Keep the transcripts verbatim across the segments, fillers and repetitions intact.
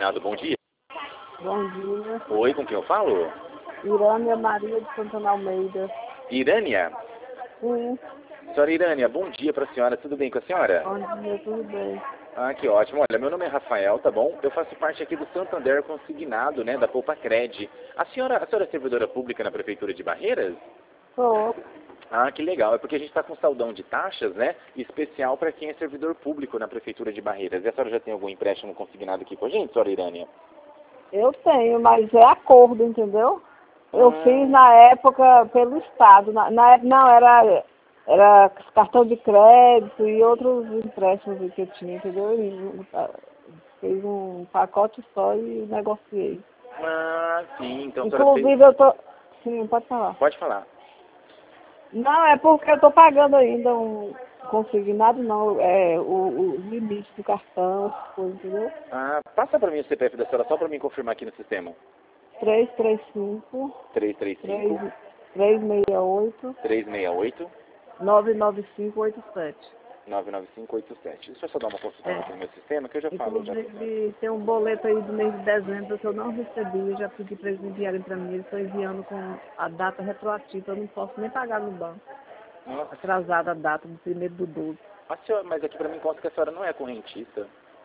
Iluminado, bom dia. Bom dia. Oi, com quem eu falo? Irânia Maria de Santana Almeida. Irânia? Sim. Senhora Irânia, bom dia para a senhora, tudo bem com a senhora? Bom dia, tudo bem. Ah, que ótimo. Olha, meu nome é Rafael, tá bom? Eu faço parte aqui do Santander Consignado, né, da Poupa Cred. A senhora, a senhora é servidora pública na Prefeitura de Barreiras? Sou. Ah, que legal. É porque a gente está com saudão de taxas, né? Especial para quem é servidor público na Prefeitura de Barreiras. E a senhora já tem algum empréstimo consignado aqui com a gente, senhora Irânia? Eu tenho, mas é acordo, entendeu? Eu Ah. fiz na época pelo Estado. Na, na época, não, era, era cartão de crédito e outros empréstimos que eu tinha, entendeu? E, fiz um pacote só e negociei. Ah, sim. Então a senhora Inclusive fez... eu tô. Sim, pode falar. Pode falar. Não, é porque eu tô pagando ainda um consignado, não, é o, o limite do cartão, essas coisas, entendeu? Ah, passa para mim o C P F da senhora só para mim confirmar aqui no sistema. três três cinco, três três cinco, três seis oito, três seis oito, nove nove cinco oito sete. nove nove cinco oito sete. Deixa eu só dar uma consultada É. aqui no meu sistema que eu já falo. Já... Inclusive, tem um boleto aí do mês de dezembro que eu não recebi, eu já pedi para eles enviarem para mim, eles estão enviando com a data retroativa, eu não posso nem pagar no banco. Nossa. Atrasada a data do primeiro do doze. A senhora, mas aqui para mim consta que a senhora não é correntista.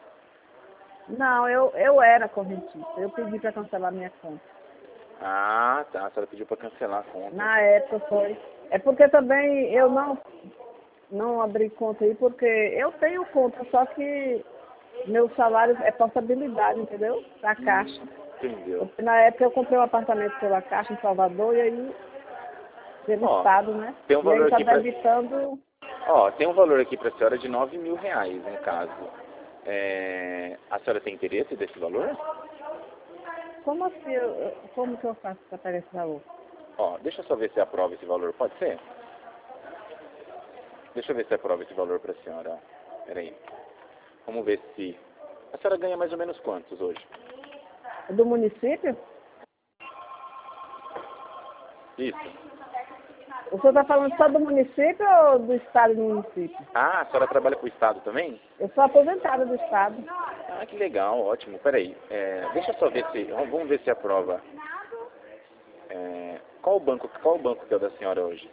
Não, eu, eu era correntista, eu pedi para cancelar minha conta. Ah, tá. A senhora pediu para cancelar a conta. Na época foi. É porque também eu não, não abri conta aí, porque eu tenho conta, só que meu salário é portabilidade, entendeu? Da Caixa. Entendeu? Porque na época eu comprei um apartamento pela Caixa em Salvador e aí, pelo Ó, Estado, né? tem um E aí valor está aqui pra... debitando. Ó, tem um valor aqui para a senhora de nove mil reais, no caso. É... A senhora tem interesse desse valor? Como assim? Eu- eu- Como que eu faço para pegar esse valor? Ó, deixa eu só ver se aprova esse valor, pode ser? Deixa eu ver se aprova esse valor para a senhora, ó. Peraí. Vamos ver se... A senhora ganha mais ou menos quantos hoje? É do município? Isso. O senhor está falando só do município ou do Estado e do município? Ah, a senhora trabalha com o Estado também? Eu sou aposentada do Estado. Ah, que legal, ótimo. Peraí, é, deixa eu só ver se... Vamos ver se aprova. É, qual o banco, qual o banco que é o da senhora hoje?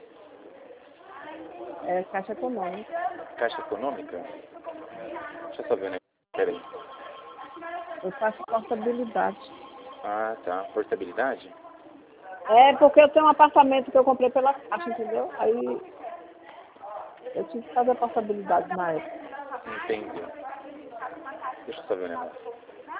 É Caixa Econômica. Caixa Econômica? Deixa eu só ver, né? Peraí. Eu faço portabilidade. Ah, tá. Portabilidade? É porque eu tenho um apartamento que eu comprei pela Caixa, entendeu? Aí eu tive que fazer a portabilidade na época. Entendi. Deixa eu só ver o negócio.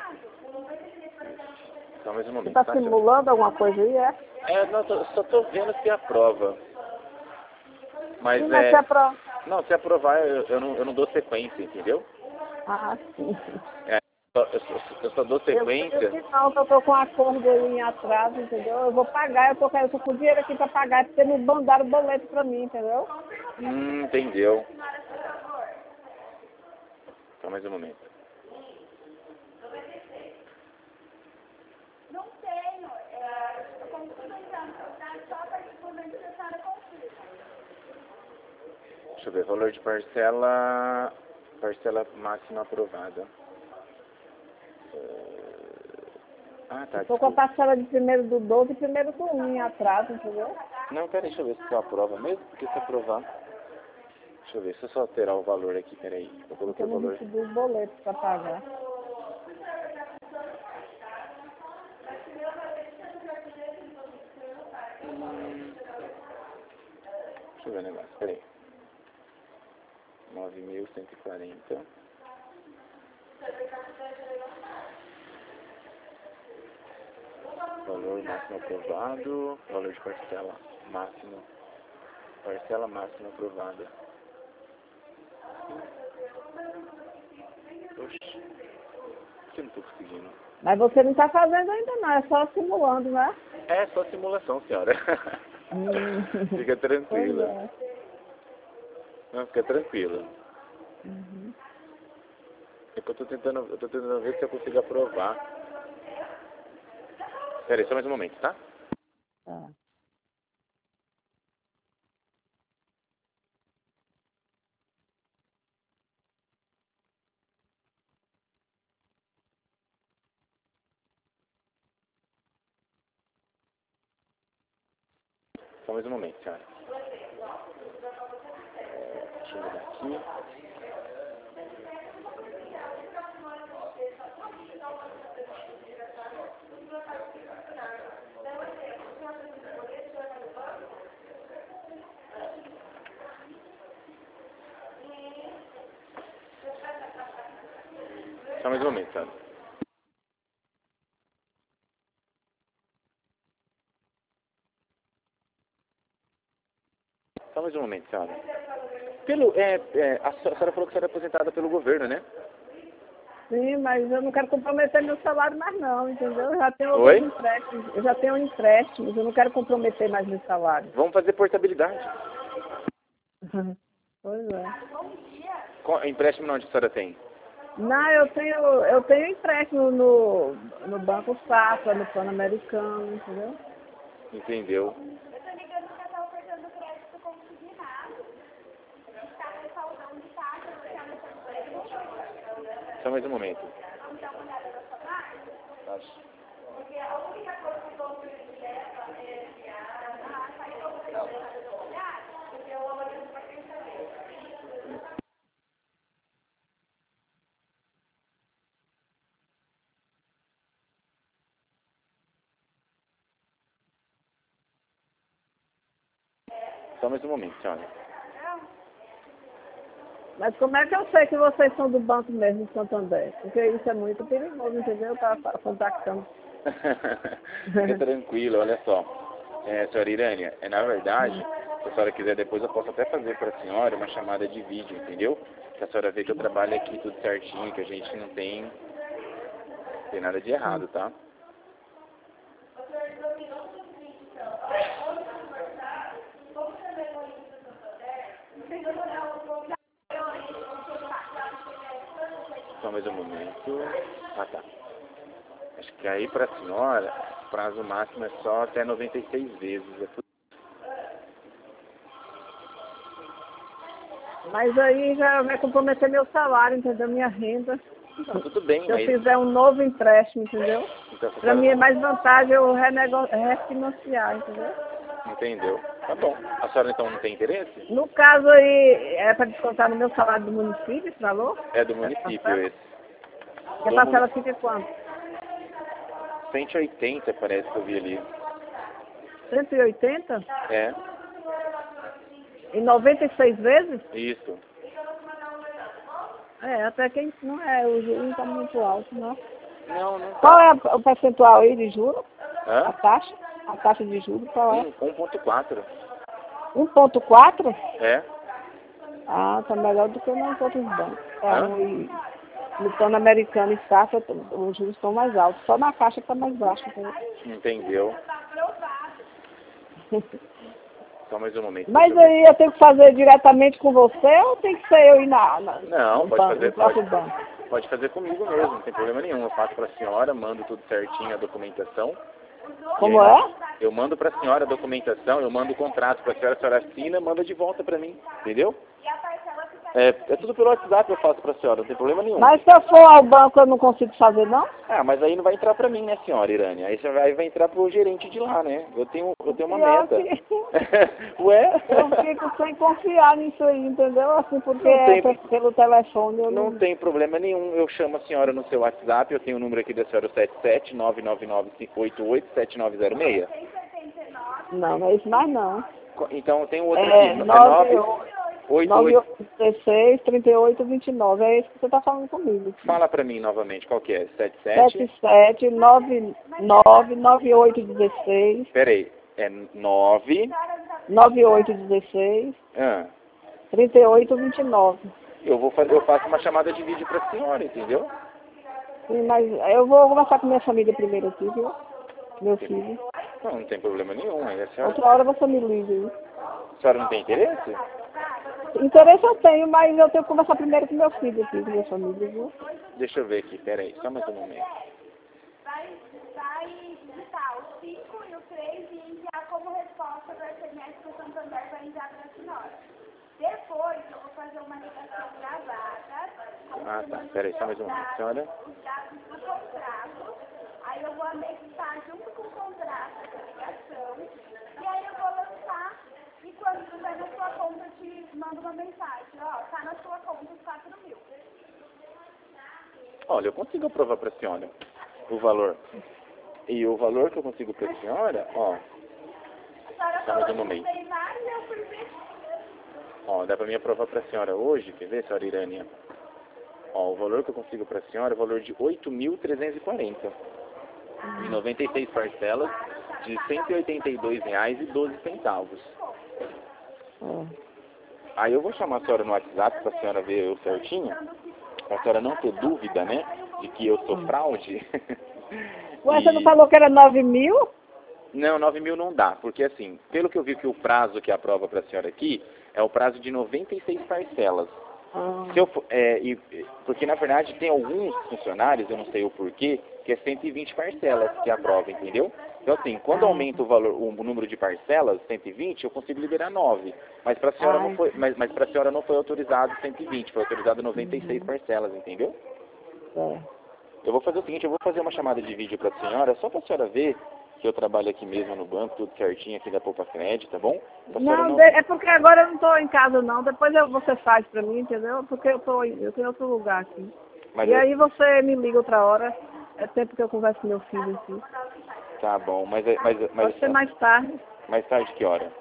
Só mais um Você momento, está tá, senhora? simulando alguma coisa aí, é? É, não, tô, só tô vendo se aprova. Mas Sim, mas é... se é pra... Não, se aprovar, eu, eu, não, eu não dou sequência, entendeu? Ah, sim. É, eu, só, eu, só, eu só dou Eu sei sequência... que não, que eu tô com acordo aí em atraso, entendeu? Eu vou pagar, eu tô, eu tô com dinheiro aqui para pagar, é porque não mandaram o boleto para mim, entendeu? Hum, entendeu. Só mais um momento. Deixa eu ver, valor de parcela, parcela máxima aprovada. Ah, tá, Tô com a desculpa. parcela de primeiro do doze e primeiro do um em atraso, entendeu? Não, peraí, deixa eu ver se eu aprova mesmo, porque se aprovar... Deixa eu ver, se eu só alterar o valor aqui, peraí. Eu Porque coloquei eu o não valor... recebi os boletos para pagar. Hum, deixa eu ver o negócio, peraí. nove mil cento e quarenta. Valor máximo aprovado. Valor de parcela máximo. Parcela máxima aprovada. Oxi. Por que eu não tô conseguindo? Mas você não está fazendo ainda não, é só simulando, né? É só simulação, senhora. Hum. Fica Pois tranquila. é. Não, fica tranquila. Uhum. É que eu tô tentando, eu tô tentando ver se eu consigo aprovar. Peraí, só mais um momento, tá? Tá. Só mais um momento, senhora. É, deixa eu mudar aqui. Só mais um momento, senhora. Só mais um momento, senhora. Pelo, é, é, a senhora falou que a senhora é aposentada pelo governo, né? Sim, mas eu não quero comprometer meu salário mais não, entendeu? Eu já tenho Oi? outros empréstimos, eu já tenho empréstimos, eu não quero comprometer mais meu salário. Vamos fazer portabilidade. Pois é. Qual empréstimo onde a senhora tem? Não, eu tenho, eu tenho empréstimo no, no Banco Safra, no Pan-Americano, entendeu? Entendeu? Só mais um momento. Só mais um momento, senhora. Mas como é que eu sei que vocês são do banco mesmo de Santander? Porque isso é muito perigoso, entendeu? Tá contactando. Fica tranquilo, olha só. É, senhora Irânia, é, na verdade, se a senhora quiser depois eu posso até fazer para a senhora uma chamada de vídeo, entendeu? Que a senhora vê que eu trabalho aqui tudo certinho, que a gente não tem, tem nada de errado, tá? Só mais um momento. Ah, tá. Acho que aí para a senhora, o prazo máximo é só até noventa e seis vezes. É tudo. Mas aí já vai comprometer meu salário, entendeu? Minha renda. Não, tudo bem, Se eu mas... fizer um novo empréstimo, entendeu? Então, se a Para mim é senhora mais vantagem eu renego... refinanciar, entendeu? entendeu? Tá bom. A senhora então não tem interesse? No caso aí, é para descontar no meu salário do município esse valor? É do Essa município parcela? esse. E a Do parcela município. fica quanto? cento e oitenta parece que eu vi ali. cento e oitenta? É, Em noventa e seis vezes? isso. É, até que não é, o juro não está muito alto, não. Não, não Qual tá. é o percentual aí de juros? A Hã? taxa? A taxa de juros qual é? um ponto quatro. um ponto quatro? É? Ah, tá melhor do que nos outros bancos. É, Hã? no, no Pan-Americano e Safra, os juros estão mais altos. Só na Caixa está mais baixo. Entendeu? Entendeu. Só mais um momento. Mas deixa eu ver. aí eu tenho que fazer diretamente com você ou tem que ser eu ir na, na, Não, no, pode banco, fazer, no pode, próprio banco? pode fazer comigo mesmo, não tem problema nenhum. Eu faço para a senhora, mando tudo certinho, a documentação. Como E aí, é? eu mando para a senhora a documentação, eu mando o contrato para a senhora, a senhora assina, manda de volta para mim, entendeu? É, é tudo pelo WhatsApp eu faço para a senhora, não tem problema nenhum. Mas se eu for ao banco eu não consigo fazer, não? Ah, mas aí não vai entrar para mim, né, senhora Irânia? Aí você vai, vai entrar pro gerente de lá, né? Eu tenho, eu tenho uma Pior meta. que... Ué? Eu fico sem confiar nisso aí, entendeu? Assim, porque Não é tem, pe- pelo telefone eu não não... tem problema nenhum. Eu chamo a senhora no seu WhatsApp, eu tenho o número aqui da senhora, sete sete nove nove nove cinco oito oito sete nove zero seis. Não, não é isso mais não. Co- Então eu tenho outro aqui, É é nove nove oito nove oito. oito dezesseis, trinta e oito, vinte e nove. É isso que você está falando comigo. Fala pra mim novamente, qual que é? sete sete. sete sete nove nove nove oito dezesseis, Peraí, é nove. nove oito dezesseis, Ah, trinta e oito, vinte e nove. eu vou fazer, eu faço uma chamada de vídeo pra senhora, entendeu? Sim, mas eu vou conversar com minha família primeiro aqui, viu? Meu filho. Não, não tem problema nenhum. Aí a senhora, Outra hora você me liga aí. a senhora não tem interesse? Interesse eu tenho, mas eu tenho que conversar primeiro com meu filho aqui, com minha família, viu? Deixa eu ver aqui, peraí, só mais um momento. Vai, vai digitar o cinco e o três e enviar como resposta do S M S que o Santander vai enviar para a senhora. Depois eu vou fazer uma ligação gravada. Ah, tá, peraí, só mais um momento, senhora. Os dados do contrato. Aí eu vou anexar junto com o contrato essa ligação. E aí eu vou lançar E quando tiver na sua conta, eu te mando uma mensagem. Ó, tá na sua conta os quatro mil. Olha, eu consigo aprovar para a senhora o valor. E o valor que eu consigo para a senhora, ó, A senhora Tá, falou mas eu não que meio. não tem mais e eu fui ver. ó, dá para mim aprovar para a senhora hoje, quer ver, senhora Irânia? Ó, o valor que eu consigo para a senhora é o valor de oito mil trezentos e quarenta. Em noventa e seis parcelas de cento e oitenta e dois reais e doze centavos. É. Aí eu vou chamar a senhora no WhatsApp para a senhora ver eu certinho, para a senhora não ter dúvida, né, de que eu sou fraude. Ué, você não E- falou que era nove mil? Não, nove mil não dá, porque assim, pelo que eu vi que o prazo que aprova para a senhora aqui é o prazo de noventa e seis parcelas. Ah, Se eu, for- é, e- porque na verdade tem alguns funcionários, eu não sei o porquê, que é cento e vinte parcelas que aprova, entendeu? Então assim, quando Ah. aumenta o valor, o número de parcelas, cento e vinte, eu consigo liberar nove. Mas para a senhora não Ai. foi, mas, mas para a senhora não foi autorizado cento e vinte, foi autorizado noventa e seis Uhum. parcelas, entendeu? É. Eu vou fazer o seguinte, eu vou fazer uma chamada de vídeo para a senhora, só para a senhora ver que eu trabalho aqui mesmo no banco, tudo certinho aqui da Poupa Crédito, tá bom? Pra senhora Não, de- é porque agora eu não estou em casa não. Depois eu, você faz pra mim, entendeu? Porque eu tô, em- eu tenho outro lugar aqui. Mas E eu- aí você me liga outra hora. É tempo que eu converso com meu filho aqui. Tá bom, mas, é- mas, mas, Pode ser mais tarde. mais tarde que hora?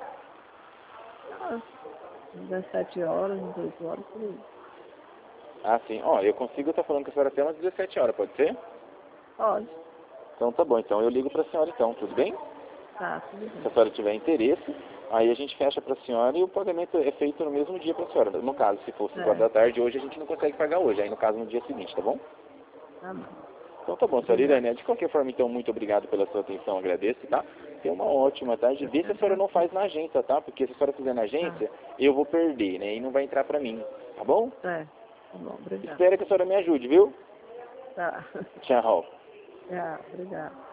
Ah, dezessete horas, dezoito horas, por aí. Ah, sim. Ó, eu consigo estar falando com a senhora até umas dezessete horas, pode ser? Pode. Então tá bom, então eu ligo para a senhora então, tudo bem? Tá, tudo Se a bem. senhora tiver interesse, aí a gente fecha para a senhora e o pagamento é feito no mesmo dia para a senhora. No caso, se for cinco horas É. da tarde, hoje a gente não consegue pagar hoje, aí no caso no dia seguinte, tá bom? Tá bom. Então tá bom, senhora Irânia. De qualquer forma, então, muito obrigado pela sua atenção, agradeço, tá? Tenha uma ótima tarde. Vê se a senhora não faz na agência, tá? Porque se a senhora fizer na agência, eu vou perder, né? E não vai entrar pra mim, tá bom? É. Tá bom, obrigado. Espero que a senhora me ajude, viu? Tá. Tchau. Tchau, obrigado.